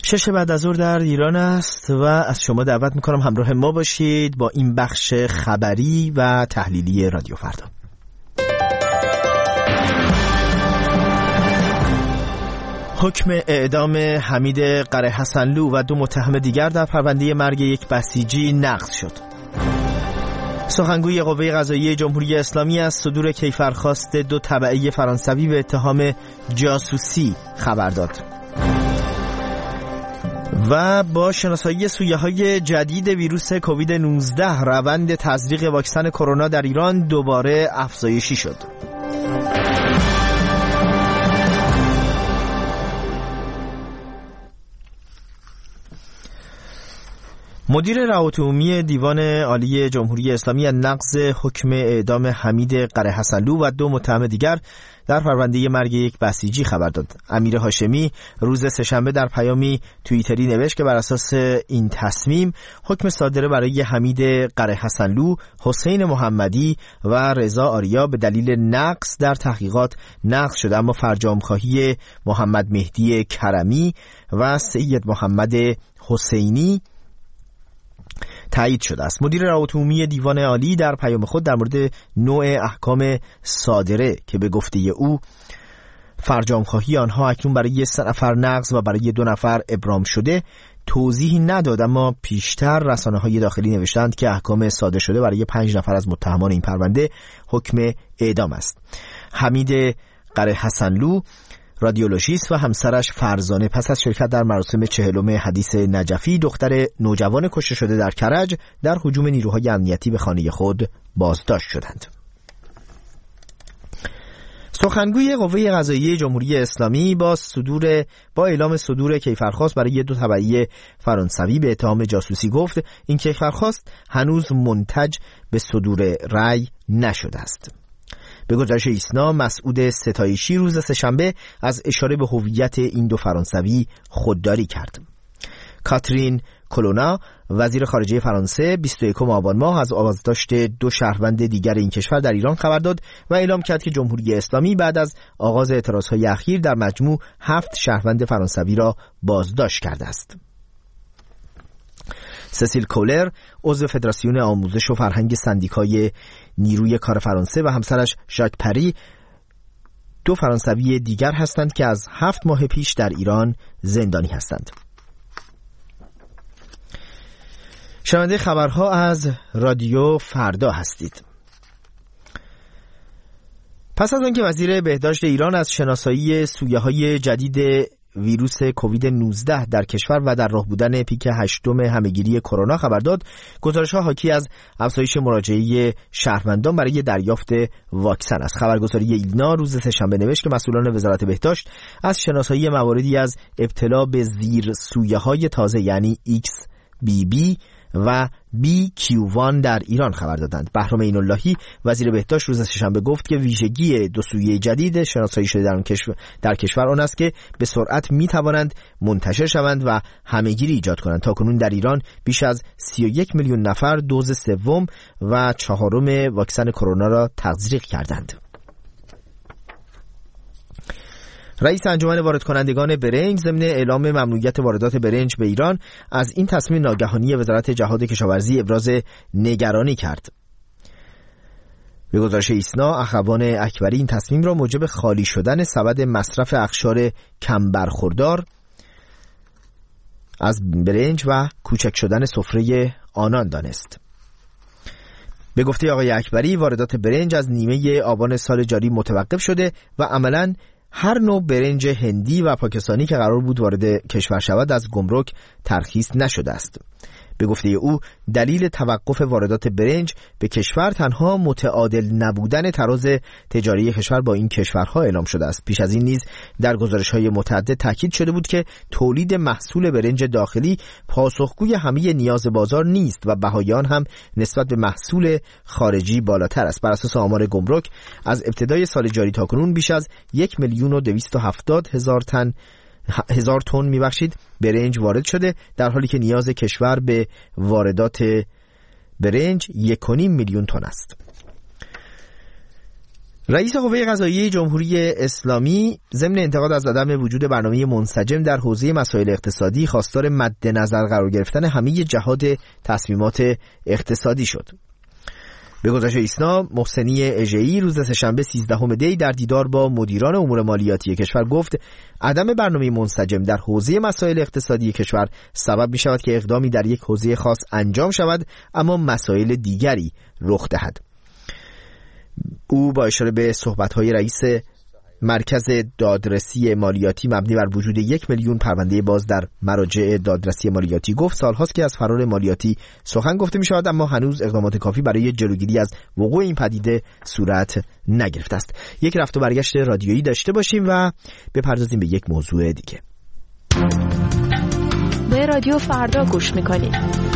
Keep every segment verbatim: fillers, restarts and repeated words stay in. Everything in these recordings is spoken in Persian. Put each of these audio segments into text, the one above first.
شش بعد از ظهر در ایران است و از شما دعوت میکنم همراه ما باشید با این بخش خبری و تحلیلی رادیو فردا. حکم اعدام حمید قره حسنلو و دو متهم دیگر در پرونده مرگ یک بسیجی نقض شد. سخنگوی قوه قضاییه جمهوری اسلامی از صدور کیفرخواست دو تبعی فرانسوی به اتهام جاسوسی خبر داد. و با شناسایی سویه‌های جدید ویروس کووید نوزده روند تزریق واکسن کرونا در ایران دوباره افزایشی شد. مدیر روابط عمومی دیوان عالی جمهوری اسلامی از نقض حکم اعدام حمید قره حسنلو و دو متهم دیگر در پرونده مرگ یک بسیجی خبر داد. امیر هاشمی روز سه‌شنبه در پیامی توییتری نوشت که بر اساس این تصمیم حکم صادره برای حمید قره حسنلو، حسین محمدی و رضا آریا به دلیل نقص در تحقیقات نقض شده، اما فرجام‌خواهی محمد مهدی کرمی و سید محمد حسینی تایید شده است. مدیر روابط عمومی دیوان عالی در پیام خود در مورد نوع احکام صادره که به گفته او فرجام‌خواهی آنها اکنون برای سه نفر نقض و برای دو نفر ابرام شده توضیحی نداد، اما پیشتر رسانه‌های داخلی نوشتند که احکام صادر شده برای پنج نفر از متهمان این پرونده حکم اعدام است. حمید قره حسنلو رادیولوژیست و همسرش فرزانه پس از شرکت در مراسم چهلم حدیث نجفی دختر نوجوان کشته شده در کرج در هجوم نیروهای امنیتی به خانه خود بازداشت شدند. سخنگوی قوه قضاییه جمهوری اسلامی با صدور با اعلام صدور کیفرخواست برای دو تبعی فرانسوی به اتهام جاسوسی گفت این کیفرخواست هنوز منتج به صدور رأی نشده است. به گزارش ایسنا، مسعود ستایشی روز سه‌شنبه از اشاره به هویت این دو فرانسوی خودداری کرد. کاترین کولونا وزیر خارجه فرانسه بیست و یکم آبان ماه از بازداشت دو شهروند دیگر این کشور در ایران خبر داد و اعلام کرد که جمهوری اسلامی بعد از آغاز اعتراضهای اخیر در مجموع هفت شهروند فرانسوی را بازداشت کرده است. سسیل کولر عضو فدراسیون آموزش و فرهنگ سندیکای نیروی کار فرانسه و همسرش ژاک پری دو فرانسوی دیگر هستند که از هفت ماه پیش در ایران زندانی هستند. شنونده خبرها از رادیو فردا هستید. پس از آنکه وزیر بهداشت ایران از شناسایی سویه‌های جدید ویروس کووید نوزده در کشور و در راه بودن پیک هشتم همهگیری کرونا خبر داد، گزارش‌ها حاکی از افزایش مراجعه شهروندان برای دریافت واکسن است. خبرگزاری ایلنا روز سه‌شنبه نوشت که مسئولان وزارت بهداشت از شناسایی مواردی از ابتلا به زیر سویه‌های تازه یعنی ایکس بی بی و بی کیو وان در ایران خبر دادند. بهرام عین‌اللهی وزیر بهداشت روز سه‌شنبه گفت که ویژگی دو سویه جدید شناسایی شده در کشور در کشور آن است که به سرعت می توانند منتشر شوند و همهگیری ایجاد کنند. تاکنون در ایران بیش از سی و یک میلیون نفر دوز سوم و چهارم واکسن کرونا را تزریق کردند. رئیس انجمن وارد کنندگان برنج ضمن اعلام ممنوعیت واردات برنج به ایران از این تصمیم ناگهانی وزارت جهاد کشاورزی ابراز نگرانی کرد. به گزارش ایسنا، اخوان اکبری این تصمیم را موجب خالی شدن سبد مصرف اقشار کم برخوردار از برنج و کوچک شدن سفره آنان دانست. به گفته آقای اکبری واردات برنج از نیمه آبان سال جاری متوقف شده و عملاً هر نوع برنج هندی و پاکستانی که قرار بود وارد کشور شود از گمرک ترخیص نشده است. به گفته او دلیل توقف واردات برنج به کشور تنها متعادل نبودن تراز تجاری کشور با این کشورها اعلام شده است. پیش از این نیز در گزارش‌های متعدد تاکید شده بود که تولید محصول برنج داخلی پاسخگوی همه نیاز بازار نیست و بهای آن هم نسبت به محصول خارجی بالاتر است. بر اساس آمار گمرک از ابتدای سال جاری تاکنون بیش از یک میلیون و دویست و هفتاد هزار تن هزار تن میبخشید برنج وارد شده، در حالی که نیاز کشور به واردات برنج یک و نیم میلیون تن است. رئیس قوه قضاییه جمهوری اسلامی ضمن انتقاد از عدم وجود برنامه منسجم در حوزه مسائل اقتصادی خواستار مد نظر قرار گرفتن همه جهات تصمیمات اقتصادی شد. به گزارش ایسنا، محسنی اژه‌ای روز سه‌شنبه سیزدهم دی در دیدار با مدیران امور مالیاتی کشور گفت عدم برنامه منسجم در حوزه مسائل اقتصادی کشور سبب می شود که اقدامی در یک حوزه خاص انجام شود اما مسائل دیگری رخ دهد. او با اشاره به صحبت‌های رئیس مرکز دادرسی مالیاتی مبنی بر وجود یک میلیون پرونده باز در مراجع دادرسی مالیاتی گفت سالهاست که از فرار مالیاتی سخن گفته می شود اما هنوز اقدامات کافی برای جلوگیری از وقوع این پدیده صورت نگرفته است. یک رفت و برگشت رادیویی داشته باشیم و بپردازیم به یک موضوع دیگه. به رادیو فردا گوش می‌کنید.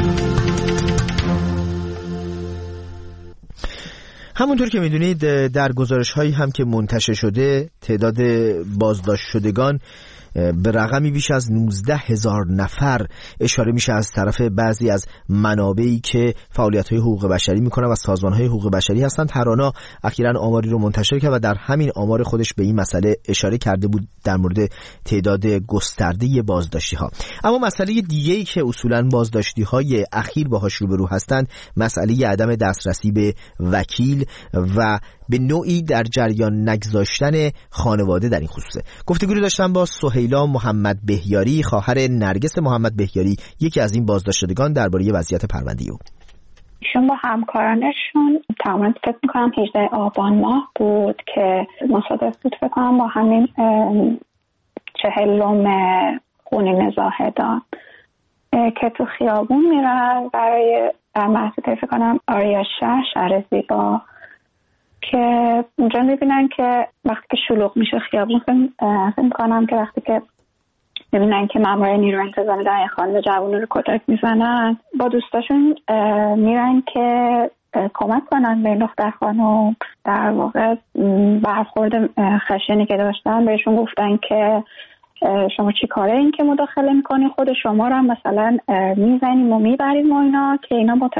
همونطور که میدونید در گزارش هایی هم که منتشر شده تعداد بازداشت شدگان به رقمی بیش از نوزده هزار نفر اشاره میشه از طرف بعضی از منابعی که فعالیت‌های حقوق بشری میکنن و سازمان‌های حقوق بشری هستند. ترانا اخیراً آماری رو منتشر کرد و در همین آمار خودش به این مسئله اشاره کرده بود در مورد تعداد گسترده بازداشتی‌ها. اما مسئله دیگه‌ای که اصولاً بازداشتی‌های اخیر باهاش روبرو هستند مسئله عدم دسترسی به وکیل و به نوعی در جریان نگذاشتن خانواده در این خصوصه. گفتگو رو داشتم با سهیلا محمد بهیاری، خواهر نرگس محمد بهیاری، یکی از این بازداشتگان، درباره وضعیت پرونده او. ایشون با همکارانشون تقریبا فکر می‌کنم هجدهم آبان ماه بود که مصادف بود فکر کنم با همین چهلم خونین زاهدان که تو خیابون میرن برای در محضر فکر کنم آریا شهر شهر زیبا که اونجا میبینن که وقتی که شلوغ میشه خیابون فکر میکنم که وقتی که میبینن که مامورای نیروی انتظامی در خانه جوانو رو کتک میزنن با دوستاشون میرن که کمک کنن به این دختر خانم. در واقع برخورد خشنی که داشتن بهشون گفتن که شما چی کاره این که مداخله میکنی، خود شما رو هم مثلا میزنیم و میبریم و اینا که اینا مت...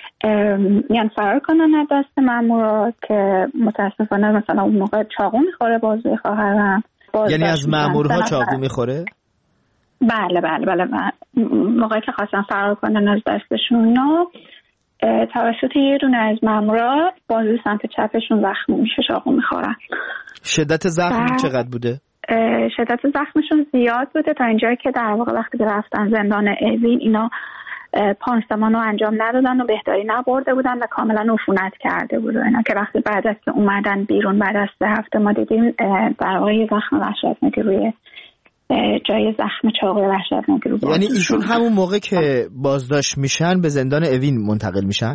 یعنی فرار کنن از دست مامورا که متاسفانه مثلا اون موقع چاقو میخوره بازوی خواهرم. یعنی از مامورها چاقو میخوره؟ بله بله بله موقعی که خواستن فرار کنن از دستشون اینا توسط یه دونه از مامورا بازوی سمت چپشون زخم میشه، چاقو میخورن. شدت زخم چقدر بوده؟ شدت زخمشون زیاد بوده تا اینجایی که در واقع وقتی که رفتن زندان اوین اینا پانسمان رو انجام ندادن و بهداری نبرده بودن و کاملا عفونت کرده بودن اینا که وقتی بعد از که اومدن بیرون بعد از سه هفته ما دیدیم در واقع یه زخم وحشتناک روی جای زخم چاقوی وحشتناک رو. یعنی ایشون همون موقع که بازداشت میشن به زندان اوین منتقل میشن؟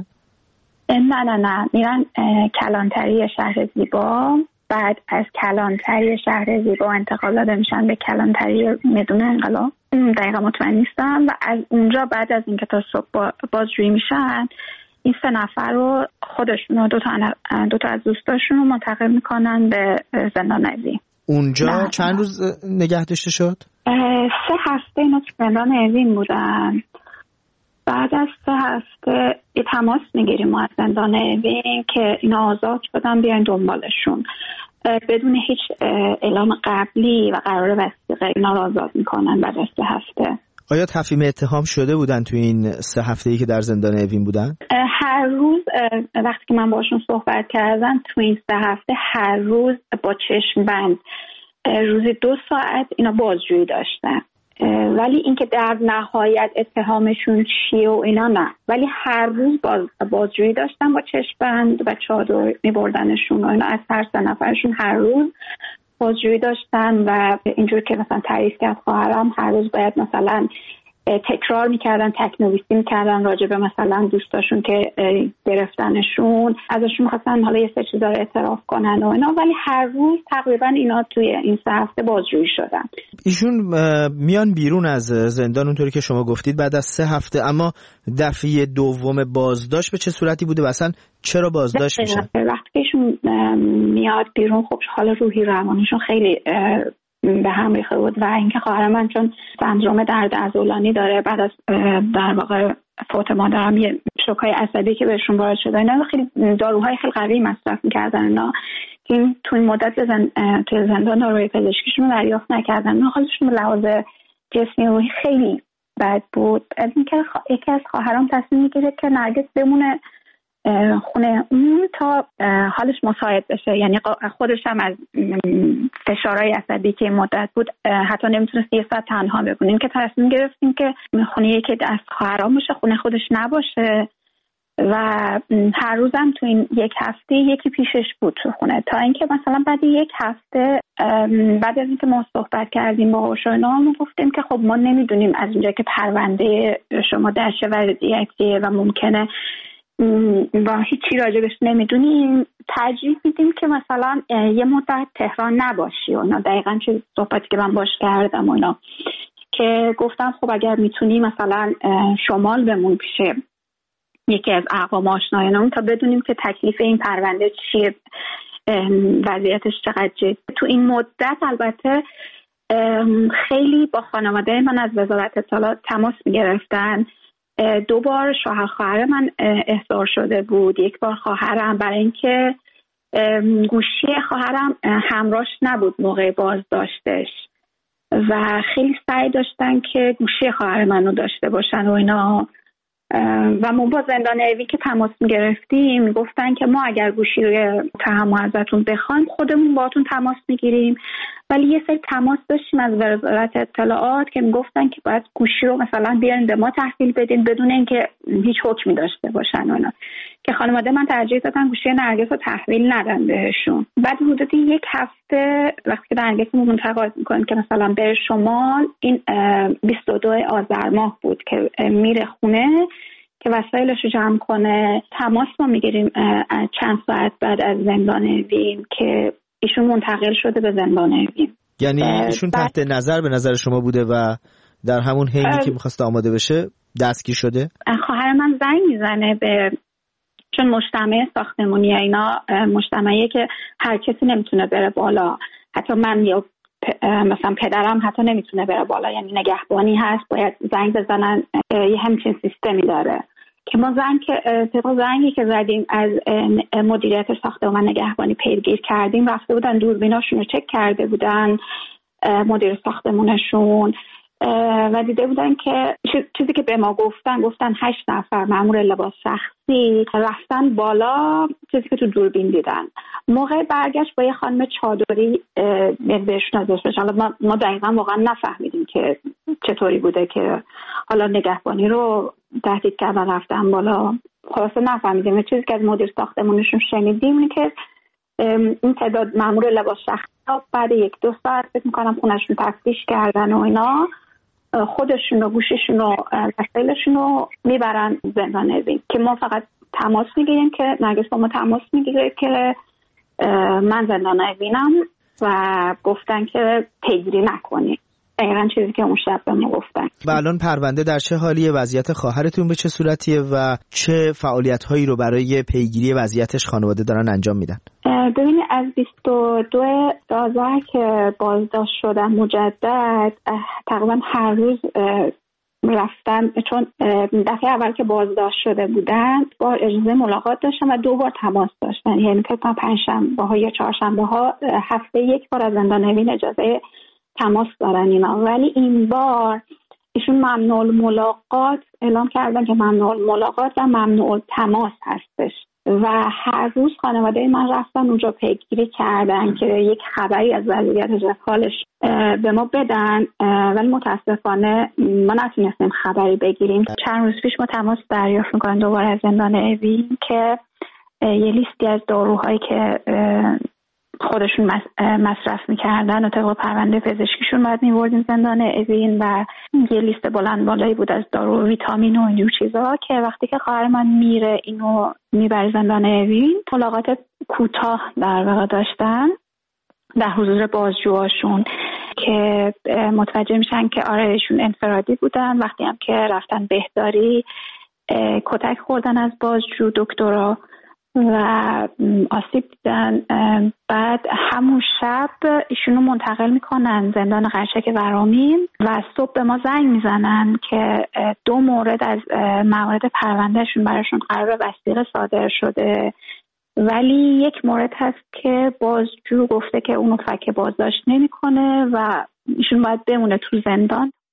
نه نه نه میرن کلانتری شهر زیبا، بعد از کلانتری شهر زیبا انتقال داده میشن به کلانتری میدون انقلاب، دقیقا مطمئن نیستم، و از اونجا بعد از اینکه تا صبح بازجویی میشن این سه نفر رو خودشون دو تا دو تا از دوستاشون رو منتقل میکنن به زندان اوین. اونجا نه. چند روز نگه داشته شد؟ سه هفته اینا تو زندان اوین بودن. بعد از سه هفته تماس میگیریم ما از زندان اوین که اینا آزاد شدن بیاین دنبالشون، بدون هیچ اعلام قبلی و قرار وثیقه اینا رو آزاد میکنن بعد از سه هفته. آیا تفهیم اتهام شده بودن تو این سه هفته‌ای که در زندان اوین بودن؟ هر روز وقتی که من باشون صحبت کردم تو این سه هفته هر روز با چشم بند روزی دو ساعت اینا بازجویی داشتن، ولی اینکه در نهایت اتهامشون چیه و اینا نه، ولی هر روز باز بازجویی داشتن با چشم بند و چادر میبردنشون و اینا. از هر سه نفرشون هر روز بازجویی داشتن و اینجور که مثلا تعریف کرد خواهرم هر روز باید مثلا تکرار میکردن، تکنویسی میکردن راجع به مثلا دوستاشون که گرفتنشون، ازشون میخواستن حالا یه سه چیزا رو اعتراف کنن و اینا، ولی هر روز تقریبا اینا توی این سه هفته بازجویی شدن. ایشون میان بیرون از زندان اونطوری که شما گفتید بعد از سه هفته، اما دفعه دوم بازداشت به چه صورتی بوده و اصلا چرا بازداشت میشن؟ وقتی که ایشون میاد بیرون خب حال روحی روانیشون خیلی به هم ریخته بود و اینکه خواهر من چون سندروم درد عضلانی داره بعد از در واقع فوت مادرم یه شوکای عصبی که بهشون وارد شده اینا خیلی داروهای خیلی قوی مصرف می‌کردن اینا این تو این مدت زن... توی زندان داروی پزشکیشون رو دریافت نکردن. حالشون به لحاظ جسمی روحی خیلی بد بود. از اینکه خ... یکی از خواهرام تصمیم میگیره که نرگس بمونه خونه اون تا حالش مساعد بشه، یعنی خودش هم از فشارهای عصبی که مدت بود حتی نمیتونست یه ساعت تنها بمونه، که تصمیم گرفتیم که خونه یکی از خواهرام باشه، خونه خودش نباشه و هر روزم تو این یک هفته یکی پیشش بود تو خونه، تا اینکه مثلا بعد یک هفته بعد از اینکه ما صحبت کردیم با هوشیارانه ما گفتیم که خب ما نمیدونیم از اونجا که پرونده شما در چه وضعیتیه و ممکنه با هیچی راجبش نمیدونیم، ترجیح میدیم که مثلا یه مدت تهران نباشی. اونا دقیقاً چه صحبتی که من باش کردم اونا که گفتم خب اگر میتونی مثلا شمال بمون پیشه یکی از اقوام آشنایانمون تا بدونیم که تکلیف این پرونده چیه، وضعیتش چقدر جدی. تو این مدت البته خیلی با خانواده من از وزارت اطلاعات تماس میگرفتن. دو بار شوهر خواهر من احضار شده بود، یک بار خواهرم، برای اینکه گوشی خواهرم همراهش نبود موقع بازداشتش و خیلی سعی داشتن که گوشی خواهر منو داشته باشن و اینا. و ما با زندان اوین که تماس میگرفتیم گفتن که ما اگر گوشی روی متهم ازتون بخوایم خودمون باهاتون تماس میگیریم، ولی یه سری تماس داشتیم از وزارت اطلاعات که میگفتن که باید گوشی رو مثلا بیارین به ما تحویل بدین بدون اینکه هیچ حکمی داشته باشن اونا، که خانواده من ترجیح دادن گوشی نرگس رو تحویل ندن بهشون. بعد حدود یک هفته وقتی که نرگس رو منتقل میکنن که مثلا بره شمال، این بیست و دو آذر ماه بود که میره خونه که وسایلش رو جمع کنه. تماس ما میگیریم چند ساعت بعد از زندان اوین که ایشون منتقل شده به زندان اوین. یعنی ایشون تحت نظر به نظر شما بوده و در همون حینی که میخواست آماده بشه دستگیر شده؟ خواهر من زنگ میزنه به، چون مجتمع ساختمونی اینا مجتمعیه که هر کسی نمیتونه بره بالا، حتی من یا مثلا پدرم حتی نمیتونه بره بالا، یعنی نگهبانی هست، باید زنگ بزنن، یه همچین سیستمی داره که ما زنگ که طبق زنگی که زدیم از مدیریت ساختمان نگهبانی پیگیری کردیم، رفته بودن دوربیناشون رو چک کرده بودن مدیر ساختمونشون و دیده بودن که چیزی که به ما گفتن گفتن هشت نفر مأمور لباس شخصی رفتن بالا، چیزی که تو دوربین دیدن. موقع برگشت با یه خانم چادری بهشون ازش بشه. حالا ما, ما دقیقا واقعا نفهمیدیم که چطوری بوده که حالا نگهبانی رو تهدید کردن رفتن بالا، خلاصه نفهمیدیم. چیزی که از مدیر ساختمونشون شنیدیم اینه که این تعداد مأمور لباس شخصی بعد یک دو ساعت فکر میکنم خونشون تفتیش کردن و اینا، خودشون و گوششون و وسایلشون رو میبرن زندان اوین که ما فقط تماس میگیریم که نرگس با ما تماس میگیره که من زندان اوینم و گفتن که پیگیری نکنی. دقیقاً چیزی که اون شب به ما گفتن. و الان پرونده در چه حالیه؟ وضعیت خواهرتون به چه صورتیه و چه فعالیت‌هایی رو برای پیگیری وضعیتش خانواده دارن انجام میدن؟ ببینید از بیست و دو آذر که بازداشت شدن مجدد تقریبا هر روز رفتن، چون دفعه اول که بازداشت شده بودن با اجازه ملاقات داشتن و دو بار تماس داشتن، یعنی که پنجشنبه ها یا چهارشنبه ها هفته یک بار از زندان اوین اجازه تماس دارن اینا. ولی این بار ایشون ممنوع الملاقات اعلام کردن که ممنوع الملاقات و ممنوع تماس هستش و هر روز خانواده من رفتن اونجا پیگیری کردن که یک خبری از وضعیت حالش به ما بدن، ولی متاسفانه ما نتونستیم خبری بگیریم. چند روز پیش ما تماس دریافت میکنن دوباره از زندان اوین که یه لیستی از داروهایی که خودشون مصرف میکردن و طبق پرونده پزشکیشون باید میبردیم زندان اوین و یه لیست بلند بالایی بود از دارو و ویتامین و اینجور چیزا که وقتی که خواهر من میره اینو میبره زندان اوین، ملاقات کوتاه در واقع داشتن در حضور بازجوهاشون که متوجه میشن که آره ایشون انفرادی بودن. وقتی هم که رفتن بهداری کتک خوردن از بازجو دکترا و آسیب دیدن. بعد همون شب ایشونو منتقل میکنن زندان قرچک ورامین و صبح به ما زنگ میزنن که دو مورد از موارد پروندهشون براشون قرار وثیقه صادر شده ولی یک مورد هست که بازجو گفته که اونو فک بازداشت نمیکنه و ایشون باید بمونه تو زندان